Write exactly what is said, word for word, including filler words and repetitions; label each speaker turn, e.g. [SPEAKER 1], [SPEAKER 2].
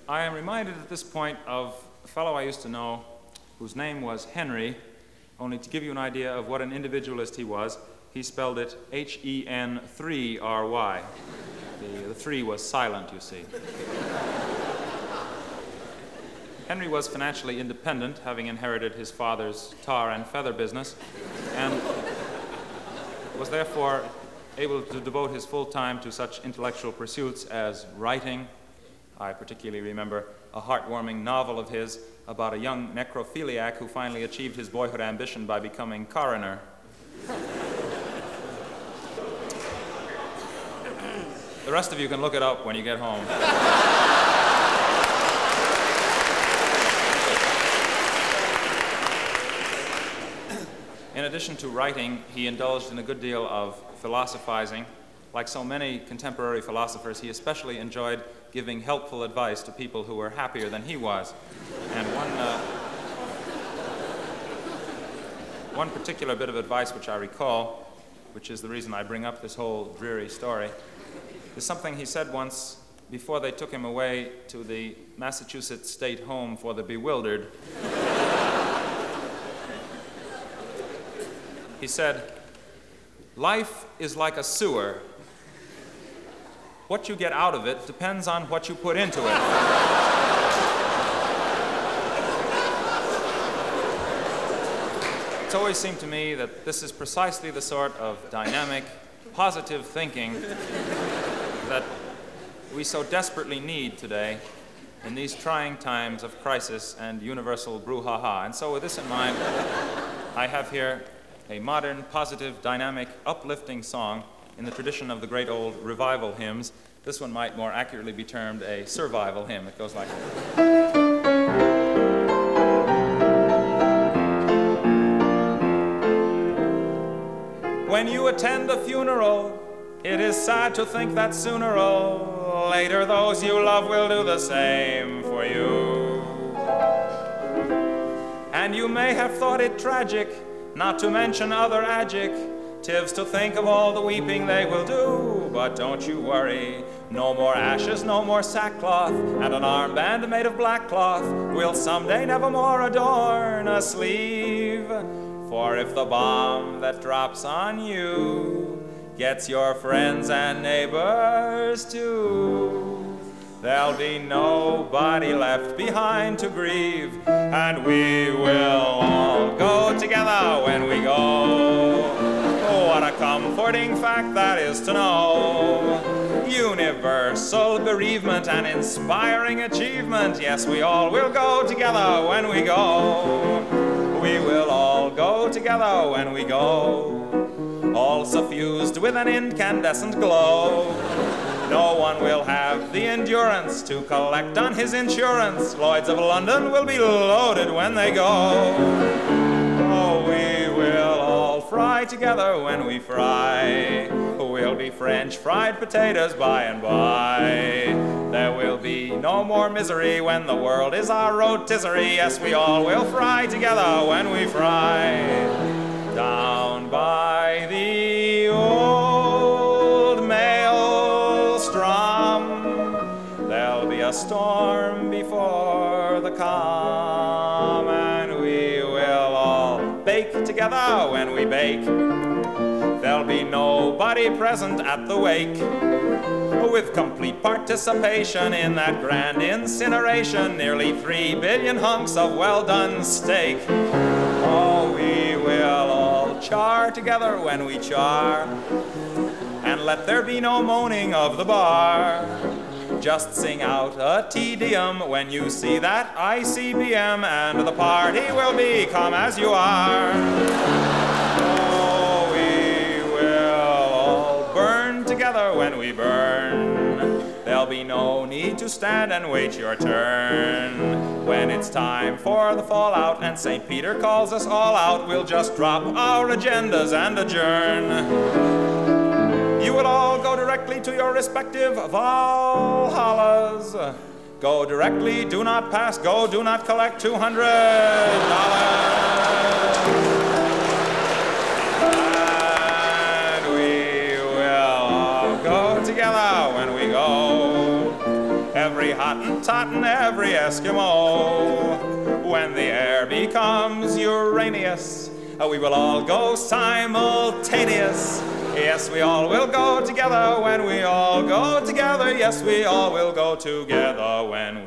[SPEAKER 1] I am reminded at this point of a fellow I used to know whose name was Henry. Only to give you an idea of what an individualist he was, he spelled it H E N three R Y. The, the three was silent, you see. Henry was financially independent, having inherited his father's tar and feather business, and was therefore able to devote his full time to such intellectual pursuits as writing. I particularly remember a heartwarming novel of his about a young necrophiliac who finally achieved his boyhood ambition by becoming coroner. The rest of you can look it up when you get home. In addition to writing, he indulged in a good deal of philosophizing. Like so many contemporary philosophers, he especially enjoyed giving helpful advice to people who were happier than he was. And one, uh, one particular bit of advice which I recall, which is the reason I bring up this whole dreary story, is something he said once before they took him away to the Massachusetts State Home for the Bewildered. He said, "Life is like a sewer. What you get out of it depends on what you put into it." It's always seemed to me that this is precisely the sort of dynamic, positive thinking that we so desperately need today in these trying times of crisis and universal brouhaha. And so with this in mind, I have here a modern, positive, dynamic, uplifting song in the tradition of the great old revival hymns. This one might more accurately be termed a survival hymn. It goes like this. When you attend a funeral, it is sad to think that sooner or later those you love will do the same for you. And you may have thought it tragic, not to mention other adjectives, to think of all the weeping they will do. But don't you worry, no more ashes, no more sackcloth, and an armband made of black cloth will someday nevermore adorn a sleeve. For if the bomb that drops on you gets your friends and neighbors too, there'll be nobody left behind to grieve, and we will all go together when we go. Oh, what a comforting fact that is to know. Universal bereavement and inspiring achievement. Yes, we all will go together when we go. We will all go together when we go, all suffused with an incandescent glow. No one will have the endurance to collect on his insurance. Lloyds of London will be loaded when they go. Oh, we will all fry together when we fry. We'll be French fried potatoes by and by. There will be no more misery when the world is our rotisserie. Yes, we all will fry together when we fry. Down by the old maelstrom, there'll be a storm before the calm, and we will all bake together when we bake. There'll be nobody present at the wake, with complete participation in that grand incineration, nearly three billion hunks of well-done steak. Oh, we will all char together when we char, and let there be no moaning of the bar. Just sing out a Te Deum when you see that I C B M, and the party will be come as you are. Oh, we will all burn together when we burn. There'll be no need to stand and wait your turn. When it's time for the fallout and Saint Peter calls us all out, we'll just drop our agendas and adjourn. You will all go directly to your respective Valhallas. Go directly, do not pass, go, do not collect two hundred dollars. And we will all go together when we go. Every hottentot Hottentot and every Eskimo. When the air becomes Uranus, uh, we will all go simultaneous. Yes, we all will go together when we all go together. Yes, we all will go together when